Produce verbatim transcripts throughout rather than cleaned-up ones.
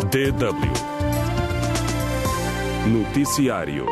D W Noticiário.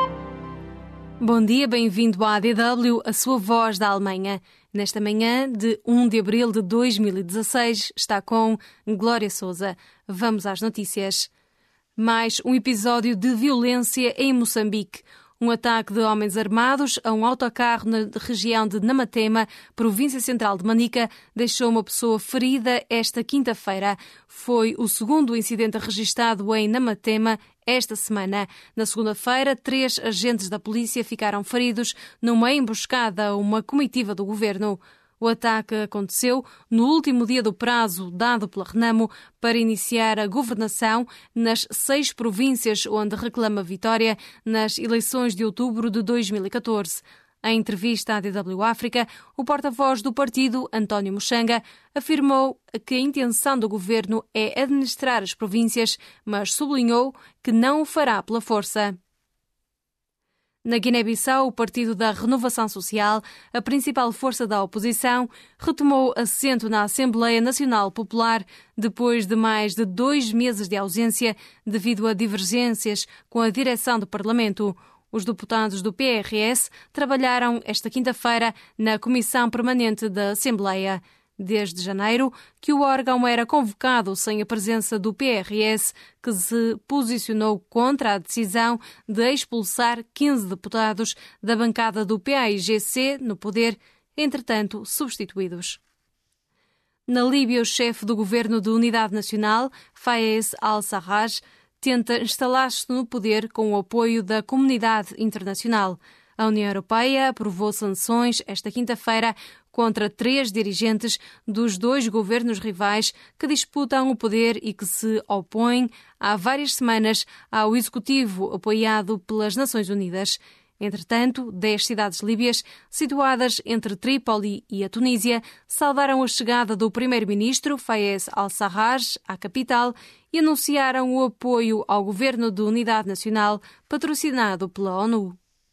Bom dia, bem-vindo à A D W, a sua voz da Alemanha. Nesta manhã de primeiro de abril de dois mil e dezasseis, está com Glória Sousa. Vamos às notícias. Mais um episódio de violência em Moçambique. Um ataque de homens armados a um autocarro na região de Namatema, província central de Manica, deixou uma pessoa ferida esta quinta-feira. Foi o segundo incidente registrado em Namatema esta semana. Na segunda-feira, três agentes da polícia ficaram feridos numa emboscada a uma comitiva do governo. O ataque aconteceu no último dia do prazo dado pela Renamo para iniciar a governação nas seis províncias onde reclama vitória nas eleições de outubro de dois mil e catorze. Em entrevista à D W África, o porta-voz do partido, António Muxanga, afirmou que a intenção do governo é administrar as províncias, mas sublinhou que não o fará pela força. Na Guiné-Bissau, o Partido da Renovação Social, a principal força da oposição, retomou assento na Assembleia Nacional Popular depois de mais de dois meses de ausência devido a divergências com a direção do Parlamento. Os deputados do P R S trabalharam esta quinta-feira na Comissão Permanente da Assembleia. Desde janeiro, que o órgão era convocado sem a presença do P R S, que se posicionou contra a decisão de expulsar quinze deputados da bancada do P A I G C no poder, entretanto substituídos. Na Líbia, o chefe do governo de Unidade Nacional, Fayez al-Sarraj, tenta instalar-se no poder com o apoio da comunidade internacional. A União Europeia aprovou sanções esta quinta-feira contra três dirigentes dos dois governos rivais que disputam o poder e que se opõem há várias semanas ao executivo apoiado pelas Nações Unidas. Entretanto, dez cidades líbias, situadas entre Trípoli e a Tunísia, saudaram a chegada do primeiro-ministro Fayez al-Sarraj à capital e anunciaram o apoio ao governo de unidade nacional patrocinado pela ONU.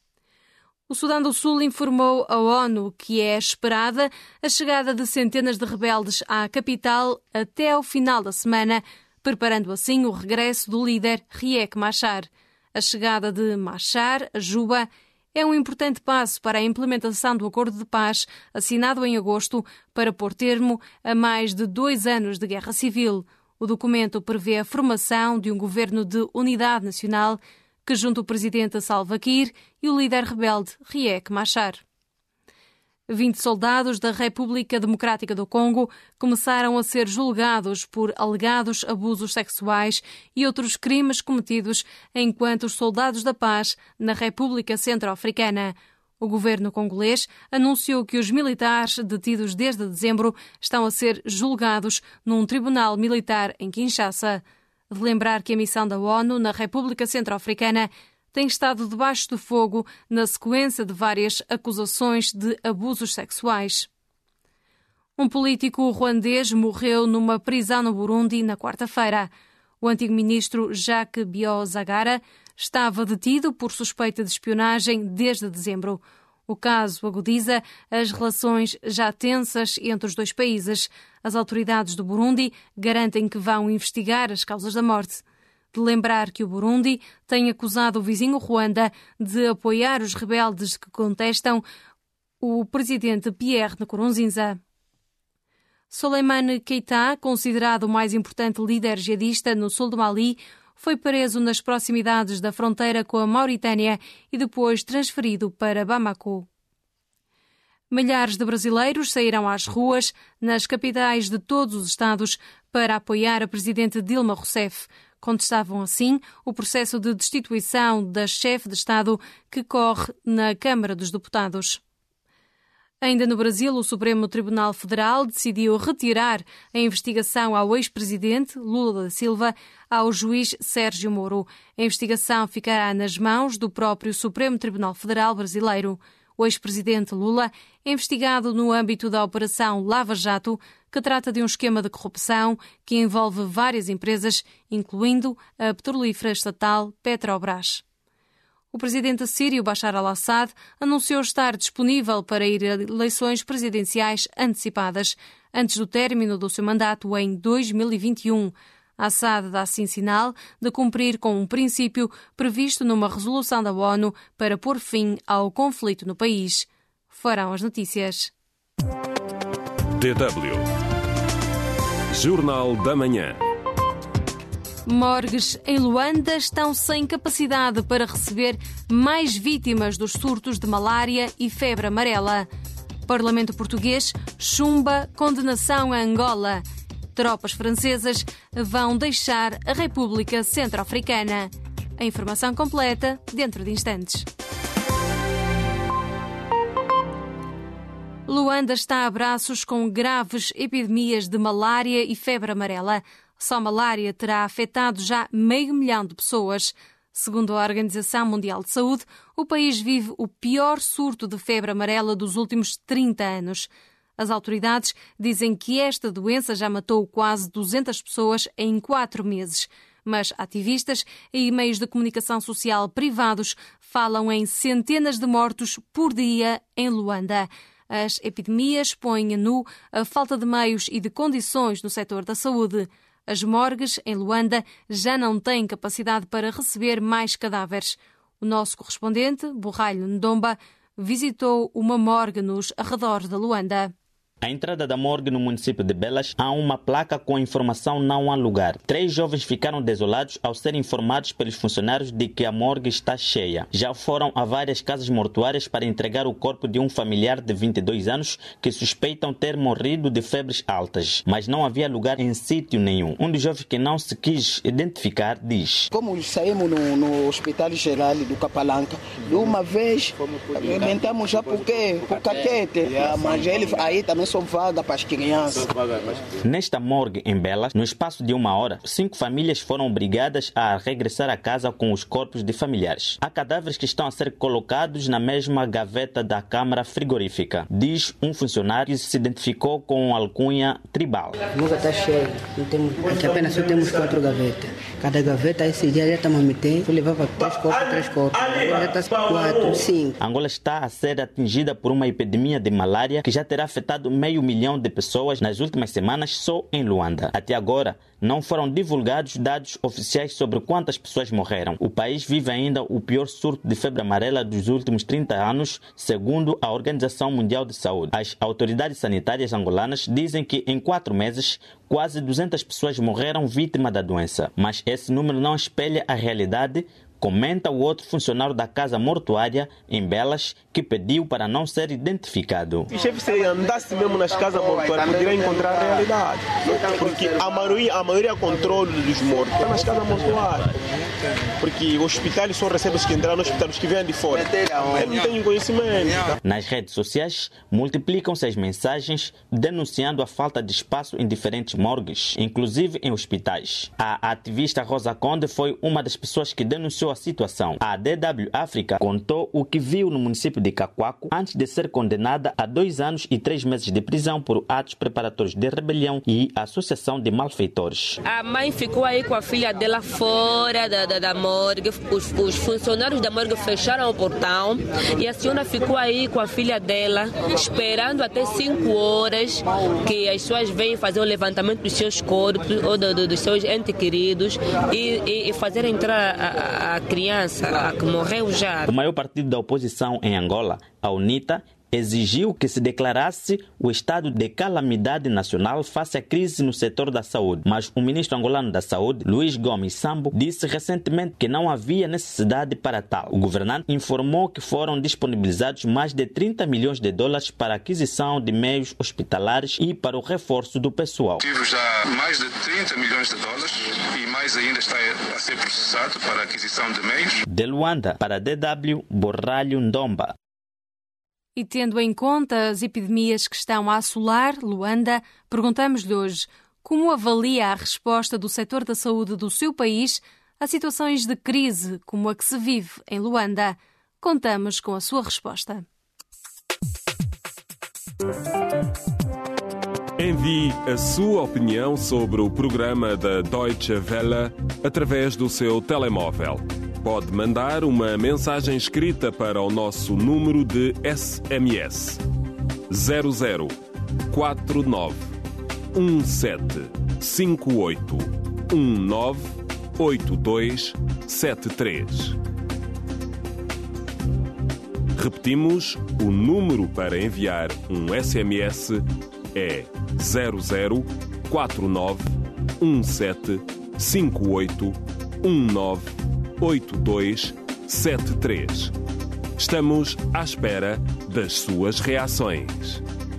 O Sudão do Sul informou à ONU que é esperada a chegada de centenas de rebeldes à capital até ao final da semana, preparando assim o regresso do líder Riek Machar. A chegada de Machar a Juba é um importante passo para a implementação do acordo de paz assinado em agosto para pôr termo a mais de dois anos de guerra civil. O documento prevê a formação de um governo de unidade nacional que junta o presidente Salva Kiir e o líder rebelde Riek Machar. vinte soldados da República Democrática do Congo começaram a ser julgados por alegados abusos sexuais e outros crimes cometidos enquanto os soldados da paz na República Centro-Africana. O governo congolês anunciou que os militares detidos desde dezembro estão a ser julgados num tribunal militar em Kinshasa. De lembrar que a missão da ONU na República Centro-Africana tem estado debaixo do fogo na sequência de várias acusações de abusos sexuais. Um político ruandês morreu numa prisão no Burundi na quarta-feira. O antigo ministro Jacques Biozagara estava detido por suspeita de espionagem desde dezembro. O caso agudiza as relações já tensas entre os dois países. As autoridades do Burundi garantem que vão investigar as causas da morte. De lembrar que o Burundi tem acusado o vizinho Ruanda de apoiar os rebeldes que contestam o presidente Pierre Nkurunziza. Souleymane Keita, considerado o mais importante líder jihadista no sul do Mali, foi preso nas proximidades da fronteira com a Mauritânia e depois transferido para Bamako. Milhares de brasileiros saíram às ruas nas capitais de todos os estados para apoiar a presidente Dilma Rousseff. Contestavam assim o processo de destituição da chefe de Estado que corre na Câmara dos Deputados. Ainda no Brasil, o Supremo Tribunal Federal decidiu retirar a investigação ao ex-presidente Lula da Silva ao juiz Sérgio Moro. A investigação ficará nas mãos do próprio Supremo Tribunal Federal brasileiro. O ex-presidente Lula é investigado no âmbito da Operação Lava Jato, que trata de um esquema de corrupção que envolve várias empresas, incluindo a petrolífera estatal Petrobras. O presidente sírio Bashar al-Assad anunciou estar disponível para ir a eleições presidenciais antecipadas, antes do término do seu mandato em dois mil e vinte e um. A Assad dá assim sinal de cumprir com um princípio previsto numa resolução da ONU para pôr fim ao conflito no país. Farão as notícias. D W Jornal da Manhã. Morgues em Luanda estão sem capacidade para receber mais vítimas dos surtos de malária e febre amarela. Parlamento português chumba condenação a Angola. Tropas francesas vão deixar a República Centro-Africana. A informação completa dentro de instantes. Luanda está a braços com graves epidemias de malária e febre amarela. Só malária terá afetado já meio milhão de pessoas. Segundo a Organização Mundial de Saúde, o país vive o pior surto de febre amarela dos últimos trinta anos. As autoridades dizem que esta doença já matou quase duzentas pessoas em quatro meses. Mas ativistas e meios de comunicação social privados falam em centenas de mortos por dia em Luanda. As epidemias põem a nu a falta de meios e de condições no setor da saúde. As morgues em Luanda já não têm capacidade para receber mais cadáveres. O nosso correspondente, Borralho Ndomba, visitou uma morgue nos arredores de Luanda. À entrada da morgue no município de Belas há uma placa com a informação não há lugar. Três jovens ficaram desolados ao serem informados pelos funcionários de que a morgue está cheia. Já foram a várias casas mortuárias para entregar o corpo de um familiar de vinte e dois anos que suspeitam ter morrido de febres altas. Mas não havia lugar em sítio nenhum. Um dos jovens que não se quis identificar diz: Como saímos no, no Hospital Geral do Capalanca, de uma vez, inventamos já porque, por caquete, mas ele aí também só vaga para as crianças. Nesta morgue em Belas, no espaço de uma hora, cinco famílias foram obrigadas a regressar a casa com os corpos de familiares. Há cadáveres que estão a ser colocados na mesma gaveta da câmara frigorífica, diz um funcionário que se identificou com alcunha tribal. Nunca está cheio, não temos, aqui apenas só temos quatro gavetas. Cada gaveta esse dia já estamos a meter, eu levava três corpos, três corpos, agora já está quatro, cinco. Angola está a ser atingida por uma epidemia de malária que já terá afetado meio milhão de pessoas nas últimas semanas só em Luanda. Até agora, não foram divulgados dados oficiais sobre quantas pessoas morreram. O país vive ainda o pior surto de febre amarela dos últimos trinta anos, segundo a Organização Mundial de Saúde. As autoridades sanitárias angolanas dizem que em quatro meses, quase duzentas pessoas morreram vítimas da doença. Mas esse número não espelha a realidade, comenta o outro funcionário da casa mortuária em Belas, que pediu para não ser identificado. O chefe, se andasse mesmo nas casas mortuárias, poderia encontrar a realidade. Porque a maioria, a maioria controle dos mortos está nas casas mortuárias. Porque os hospitais só recebem os que entraram nos hospitais, os que vêm de fora. Eles não têm conhecimento. Nas redes sociais, multiplicam-se as mensagens denunciando a falta de espaço em diferentes morgues, inclusive em hospitais. A ativista Rosa Conde foi uma das pessoas que denunciou a situação. A D W África contou o que viu no município de Cacoaco antes de ser condenada a dois anos e três meses de prisão por atos preparatórios de rebelião e associação de malfeitores. A mãe ficou aí com a filha dela fora da, da, da morgue. Os, os funcionários da morgue fecharam o portão e a senhora ficou aí com a filha dela esperando até cinco horas que as pessoas venham fazer o levantamento dos seus corpos ou do, do, dos seus entes queridos e, e, e fazer entrar a, a A criança, a que morreu já. O maior partido da oposição em Angola, a UNITA, exigiu que se declarasse o estado de calamidade nacional face à crise no setor da saúde. Mas o ministro angolano da Saúde, Luís Gomes Sambo, disse recentemente que não havia necessidade para tal. O governante informou que foram disponibilizados mais de trinta milhões de dólares para a aquisição de meios hospitalares e para o reforço do pessoal. Tive já mais de trinta milhões de dólares e mais ainda está a ser processado para a aquisição de meios. De Luanda, para a D W, Borralho Ndomba. E tendo em conta as epidemias que estão a assolar Luanda, perguntamos-lhe hoje como avalia a resposta do setor da saúde do seu país a situações de crise como a que se vive em Luanda. Contamos com a sua resposta. Envie a sua opinião sobre o programa da Deutsche Welle através do seu telemóvel. Pode mandar uma mensagem escrita para o nosso número de S M S zero zero quatro nove um sete cinco oito um nove oito dois sete três. Repetimos, o número para enviar um S M S é zero zero quatro nove um sete cinco oito um nove oito dois sete três. Estamos à espera das suas reações.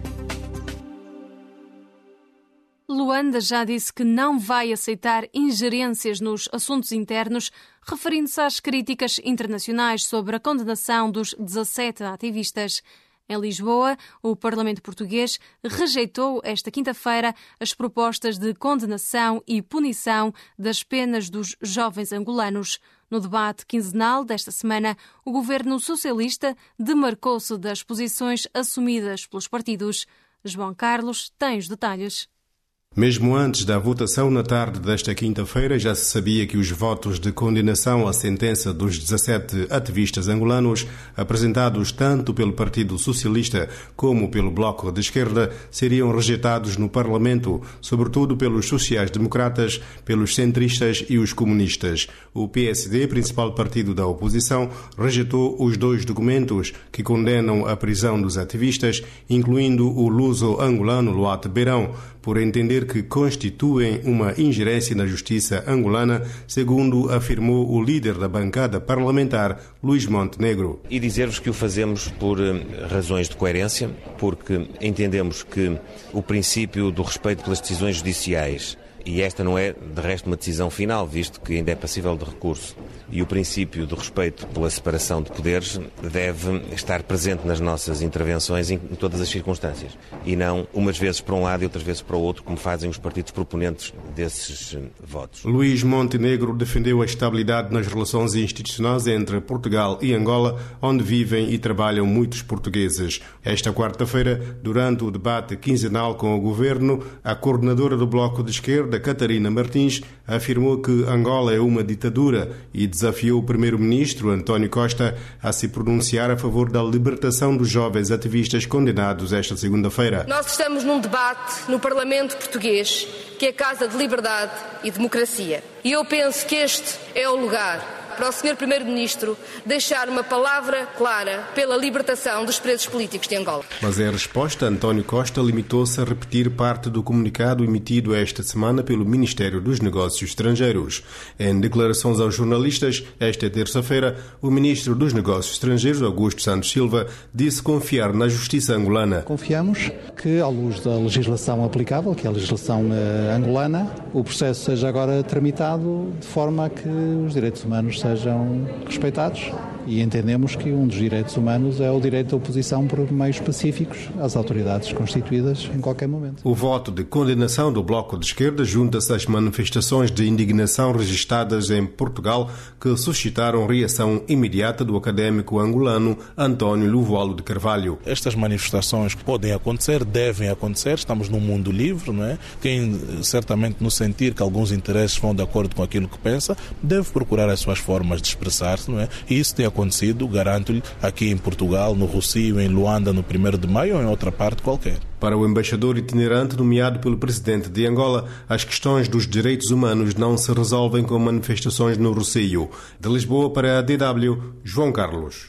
Luanda já disse que não vai aceitar ingerências nos assuntos internos, referindo-se às críticas internacionais sobre a condenação dos dezassete ativistas. Em Lisboa, o Parlamento Português rejeitou esta quinta-feira as propostas de condenação e punição das penas dos jovens angolanos. No debate quinzenal desta semana, o governo socialista demarcou-se das posições assumidas pelos partidos. João Carlos tem os detalhes. Mesmo antes da votação na tarde desta quinta-feira, já se sabia que os votos de condenação à sentença dos dezassete ativistas angolanos, apresentados tanto pelo Partido Socialista como pelo Bloco de Esquerda, seriam rejeitados no Parlamento, sobretudo pelos sociais-democratas, pelos centristas e os comunistas. O P S D, principal partido da oposição, rejeitou os dois documentos que condenam a prisão dos ativistas, incluindo o luso-angolano Luate Beirão, por entender que constituem uma ingerência na justiça angolana, segundo afirmou o líder da bancada parlamentar, Luís Montenegro. E dizer-vos que o fazemos por razões de coerência, porque entendemos que o princípio do respeito pelas decisões judiciais, e esta não é, de resto, uma decisão final, visto que ainda é passível de recurso, e o princípio do respeito pela separação de poderes deve estar presente nas nossas intervenções em todas as circunstâncias, e não umas vezes para um lado e outras vezes para o outro, como fazem os partidos proponentes desses votos. Luís Montenegro defendeu a estabilidade nas relações institucionais entre Portugal e Angola, onde vivem e trabalham muitos portugueses. Esta quarta-feira, durante o debate quinzenal com o governo, a coordenadora do Bloco de Esquerda, Catarina Martins, afirmou que Angola é uma ditadura e desafiou o primeiro-ministro António Costa a se pronunciar a favor da libertação dos jovens ativistas condenados esta segunda-feira. Nós estamos num debate no Parlamento Português, que é casa de liberdade e democracia. E eu penso que este é o lugar para o senhor Primeiro-Ministro deixar uma palavra clara pela libertação dos presos políticos de Angola. Mas em resposta, António Costa limitou-se a repetir parte do comunicado emitido esta semana pelo Ministério dos Negócios Estrangeiros. Em declarações aos jornalistas, esta terça-feira, o Ministro dos Negócios Estrangeiros, Augusto Santos Silva, disse confiar na justiça angolana. Confiamos que, à luz da legislação aplicável, que é a legislação uh, angolana, o processo seja agora tramitado de forma a que os direitos humanos sejam respeitados, e entendemos que um dos direitos humanos é o direito da oposição por meios pacíficos às autoridades constituídas em qualquer momento. O voto de condenação do Bloco de Esquerda junta-se às manifestações de indignação registradas em Portugal, que suscitaram reação imediata do académico angolano António Luvoalo de Carvalho. Estas manifestações podem acontecer, devem acontecer, estamos num mundo livre, não é? Quem certamente no sentir que alguns interesses vão de acordo com aquilo que pensa, deve procurar as suas formas de expressar-se, não é? E isso tem acontecido, garanto-lhe, aqui em Portugal, no Rossio, em Luanda, no primeiro de maio ou em outra parte qualquer. Para o embaixador itinerante nomeado pelo presidente de Angola, as questões dos direitos humanos não se resolvem com manifestações no Rossio. De Lisboa para a D W, João Carlos.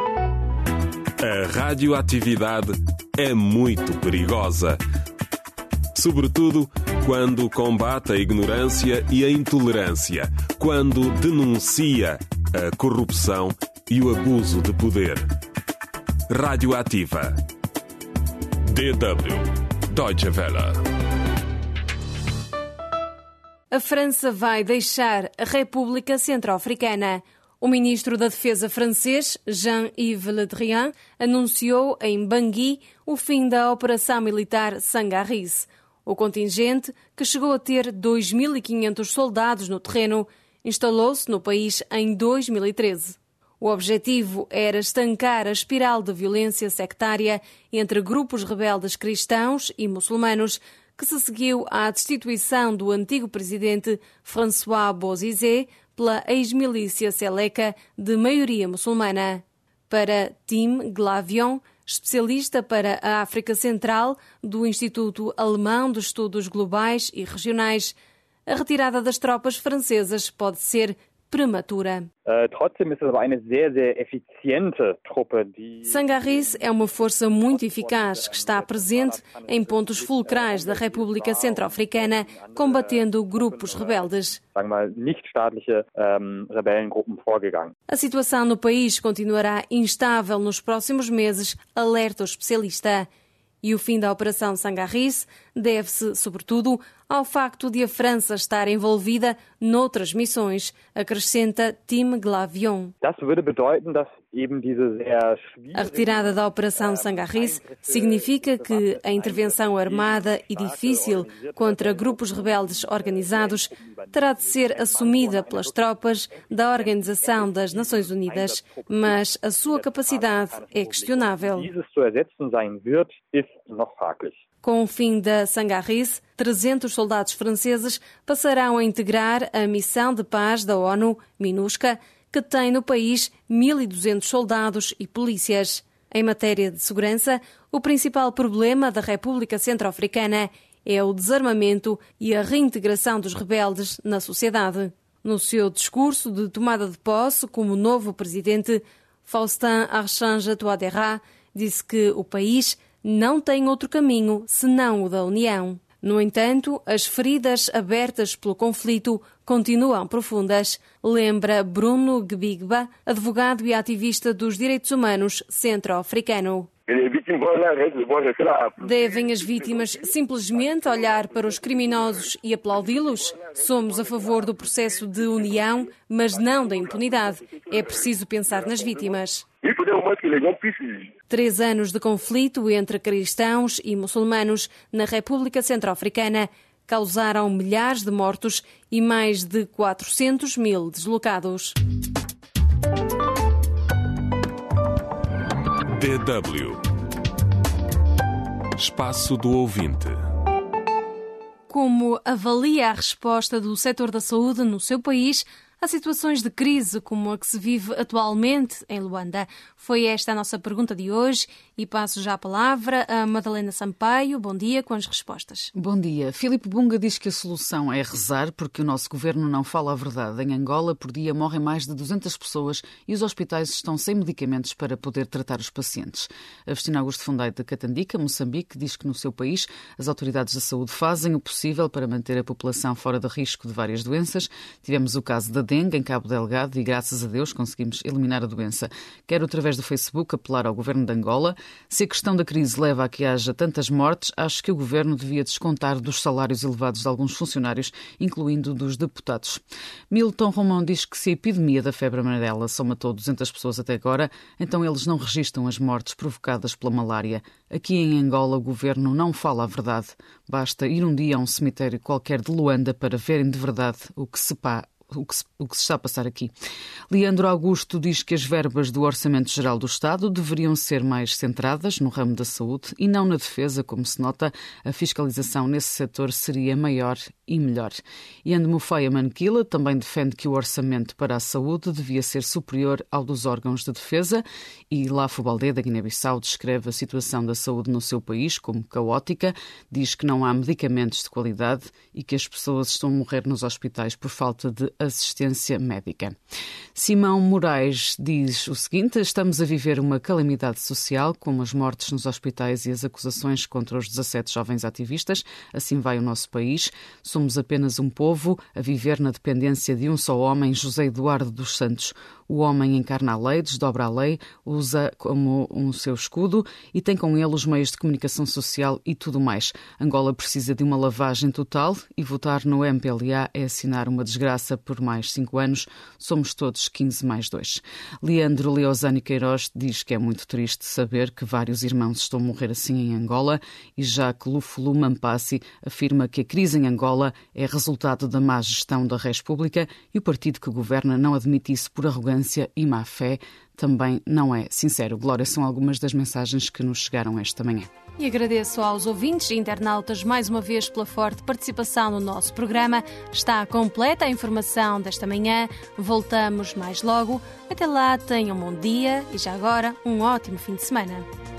A radioatividade é muito perigosa. Sobretudo quando combate a ignorância e a intolerância, quando denuncia a corrupção e o abuso de poder. Radioativa. D W. Deutsche Welle. A França vai deixar a República Centro-Africana. O ministro da Defesa francês, Jean-Yves Le Drian, anunciou em Bangui o fim da operação militar Sangaris. O contingente, que chegou a ter dois mil e quinhentos soldados no terreno, instalou-se no país em dois mil e treze. O objetivo era estancar a espiral de violência sectária entre grupos rebeldes cristãos e muçulmanos, que se seguiu à destituição do antigo presidente François Bozizé pela ex-milícia Seleka de maioria muçulmana. Para Tim Glavion, especialista para a África Central do Instituto Alemão de Estudos Globais e Regionais, a retirada das tropas francesas pode ser prematura. Sangarris é uma força muito eficaz que está presente em pontos fulcrais da República Centro-Africana, combatendo grupos rebeldes. A situação no país continuará instável nos próximos meses, alerta o especialista. E o fim da Operação Sangarris deve-se, sobretudo, ao facto de a França estar envolvida noutras missões, acrescenta Tim Glavion. A retirada da Operação Sangarris significa que a intervenção armada e difícil contra grupos rebeldes organizados terá de ser assumida pelas tropas da Organização das Nações Unidas, mas a sua capacidade é questionável. Com o fim da Sangarris, trezentos soldados franceses passarão a integrar a missão de paz da ONU, MINUSCA, que tem no país mil e duzentos soldados e polícias. Em matéria de segurança, o principal problema da República Centro-Africana é o desarmamento e a reintegração dos rebeldes na sociedade. No seu discurso de tomada de posse como novo presidente, Faustin Archange Touadéra disse que o país não tem outro caminho senão o da união. No entanto, as feridas abertas pelo conflito continuam profundas, lembra Bruno Gbigba, advogado e ativista dos direitos humanos centro-africano. Devem as vítimas simplesmente olhar para os criminosos e aplaudi-los? Somos a favor do processo de união, mas não da impunidade. É preciso pensar nas vítimas. Três anos de conflito entre cristãos e muçulmanos na República Centro-Africana causaram milhares de mortos e mais de quatrocentos mil deslocados. D W Espaço do Ouvinte. Como avalia a resposta do setor da saúde no seu país a situações de crise como a que se vive atualmente em Luanda? Foi esta a nossa pergunta de hoje e passo já a palavra a Madalena Sampaio. Bom dia, com as respostas. Bom dia. Filipe Bunga diz que a solução é rezar porque o nosso governo não fala a verdade. Em Angola, por dia, morrem mais de duzentas pessoas e os hospitais estão sem medicamentos para poder tratar os pacientes. Agostinho Augusto Fundai de Catandica, Moçambique, diz que no seu país as autoridades da saúde fazem o possível para manter a população fora de risco de várias doenças. Tivemos o caso da dengue em Cabo Delgado e, graças a Deus, conseguimos eliminar a doença. Quero, através do Facebook, apelar ao governo de Angola. Se a questão da crise leva a que haja tantas mortes, acho que o governo devia descontar dos salários elevados de alguns funcionários, incluindo dos deputados. Milton Romão diz que se a epidemia da febre amarela só matou duzentas pessoas até agora, então eles não registram as mortes provocadas pela malária. Aqui em Angola o governo não fala a verdade. Basta ir um dia a um cemitério qualquer de Luanda para verem de verdade o que se pá. O que, se, o que se está a passar aqui. Leandro Augusto diz que as verbas do Orçamento Geral do Estado deveriam ser mais centradas no ramo da saúde e não na defesa, como se nota, a fiscalização nesse setor seria maior e melhor. Ian Mufaya Manquila também defende que o orçamento para a saúde devia ser superior ao dos órgãos de defesa e Lafo Baldé, da Guiné-Bissau, descreve a situação da saúde no seu país como caótica, diz que não há medicamentos de qualidade e que as pessoas estão a morrer nos hospitais por falta de assistência médica. Simão Moraes diz o seguinte: estamos a viver uma calamidade social, como as mortes nos hospitais e as acusações contra os dezassete jovens ativistas. Assim vai o nosso país. Somos apenas um povo a viver na dependência de um só homem, José Eduardo dos Santos. O homem encarna a lei, desdobra a lei, usa como um seu escudo e tem com ele os meios de comunicação social e tudo mais. Angola precisa de uma lavagem total e votar no M P L A é assinar uma desgraça por mais cinco anos. Somos todos quinze mais dois. Leandro Leozani Queiroz diz que é muito triste saber que vários irmãos estão a morrer assim em Angola e Jacques Lufulu Mampassi afirma que a crise em Angola é resultado da má gestão da Res Pública e o partido que governa não admite isso por arrogância e má fé. Também não é sincero. Glória, são algumas das mensagens que nos chegaram esta manhã. E agradeço aos ouvintes e internautas mais uma vez pela forte participação no nosso programa. Está completa a informação desta manhã. Voltamos mais logo. Até lá, tenham um bom dia e já agora um ótimo fim de semana.